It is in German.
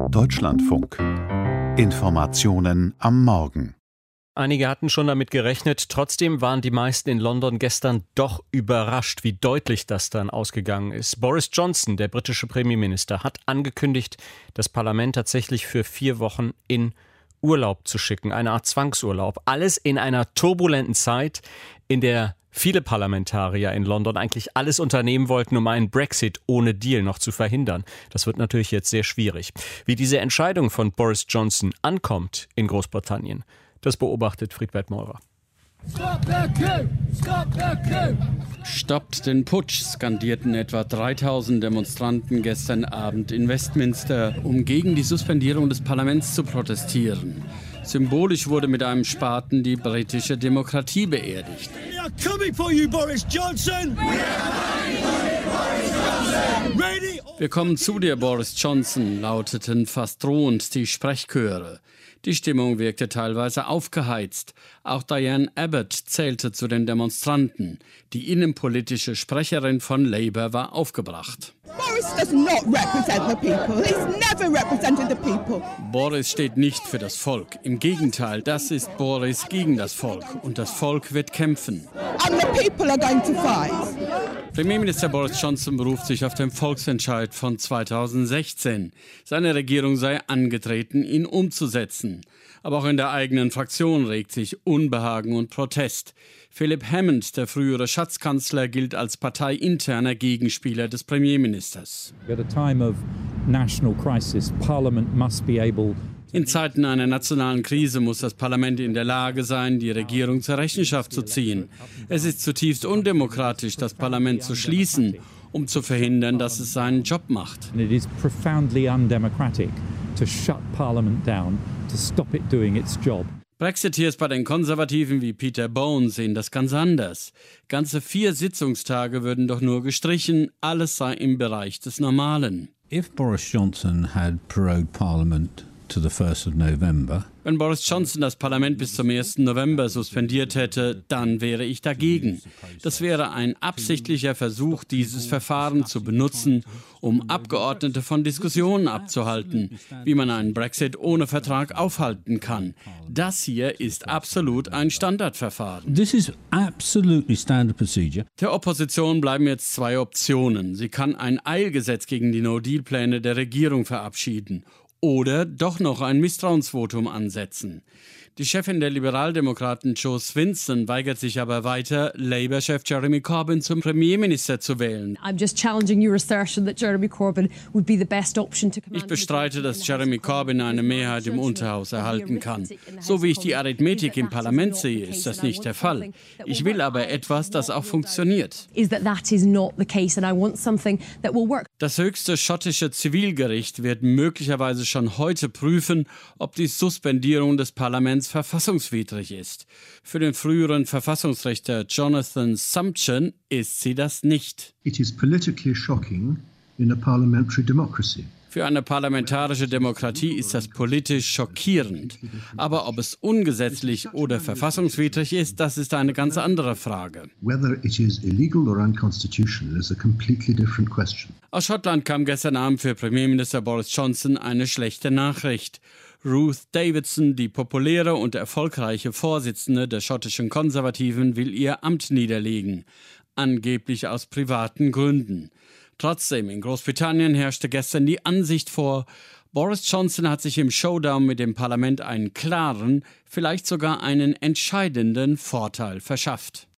Deutschlandfunk. Informationen am Morgen. Einige hatten schon damit gerechnet, trotzdem waren die meisten in London gestern doch überrascht, wie deutlich das dann ausgegangen ist. Boris Johnson, der britische Premierminister, hat angekündigt, das Parlament tatsächlich für 4 Wochen in Urlaub zu schicken, eine Art Zwangsurlaub. Alles in einer turbulenten Zeit, in der viele Parlamentarier in London eigentlich alles unternehmen wollten, um einen Brexit ohne Deal noch zu verhindern. Das wird natürlich jetzt sehr schwierig. Wie diese Entscheidung von Boris Johnson ankommt in Großbritannien, das beobachtet Friedbert Meurer. Stoppt den Putsch, skandierten etwa 3000 Demonstranten gestern Abend in Westminster, um gegen die Suspendierung des Parlaments zu protestieren. Symbolisch wurde mit einem Spaten die britische Demokratie beerdigt. We are coming for you, Boris Johnson! Wir kommen zu dir, Boris Johnson, lauteten fast drohend die Sprechchöre. Die Stimmung wirkte teilweise aufgeheizt. Auch Diane Abbott zählte zu den Demonstranten. Die innenpolitische Sprecherin von Labour war aufgebracht. Boris does not represent the people. He's never represented the people. Boris steht nicht für das Volk. Im Gegenteil, das ist Boris gegen das Volk. Und das Volk wird kämpfen. And the people are going to fight. Premierminister Boris Johnson beruft sich auf den Volksentscheid von 2016. Seine Regierung sei angetreten, ihn umzusetzen. Aber auch in der eigenen Fraktion regt sich Unbehagen und Protest. Philip Hammond, der frühere Schatzkanzler, gilt als parteiinterner Gegenspieler des Premierministers. At a time of national crisis, Parliament must be able. In Zeiten einer nationalen Krise muss das Parlament in der Lage sein, die Regierung zur Rechenschaft zu ziehen. Es ist zutiefst undemokratisch, das Parlament zu schließen, um zu verhindern, dass es seinen Job macht. It is profoundly undemocratic to shut Parliament down, to stop it doing its job. Brexiteers bei den Konservativen wie Peter Bone sehen das ganz anders. Ganze 4 Sitzungstage würden doch nur gestrichen, alles sei im Bereich des Normalen. If Boris Johnson had prorogued Parliament to the 1st of November. Wenn Boris Johnson das Parlament bis zum 1. November suspendiert hätte, dann wäre ich dagegen. Das wäre ein absichtlicher Versuch, dieses Verfahren zu benutzen, um Abgeordnete von Diskussionen abzuhalten, wie man einen Brexit ohne Vertrag aufhalten kann. Das hier ist absolut ein Standardverfahren. This is absolutely standard procedure. Der Opposition bleiben jetzt 2 Optionen. Sie kann ein Eilgesetz gegen die No-Deal-Pläne der Regierung verabschieden oder doch noch ein Misstrauensvotum ansetzen. Die Chefin der Liberaldemokraten, Jo Swinson, weigert sich aber weiter, Labour-Chef Jeremy Corbyn zum Premierminister zu wählen. Ich bestreite, dass Jeremy Corbyn eine Mehrheit im Unterhaus erhalten kann. So wie ich die Arithmetik im Parlament sehe, ist das nicht der Fall. Ich will aber etwas, das auch funktioniert. Das höchste schottische Zivilgericht wird möglicherweise schon heute prüfen, ob die Suspendierung des Parlaments verfassungswidrig ist. Für den früheren Verfassungsrichter Jonathan Sumption ist sie das nicht. It is politically shocking in a parliamentary democracy. Für eine parlamentarische Demokratie ist das politisch schockierend. Aber ob es ungesetzlich oder verfassungswidrig ist, das ist eine ganz andere Frage. Whether it is illegal or unconstitutional is a completely different question. Aus Schottland kam gestern Abend für Premierminister Boris Johnson eine schlechte Nachricht. Ruth Davidson, die populäre und erfolgreiche Vorsitzende der schottischen Konservativen, will ihr Amt niederlegen. Angeblich aus privaten Gründen. Trotzdem, in Großbritannien herrschte gestern die Ansicht vor, Boris Johnson hat sich im Showdown mit dem Parlament einen klaren, vielleicht sogar einen entscheidenden Vorteil verschafft.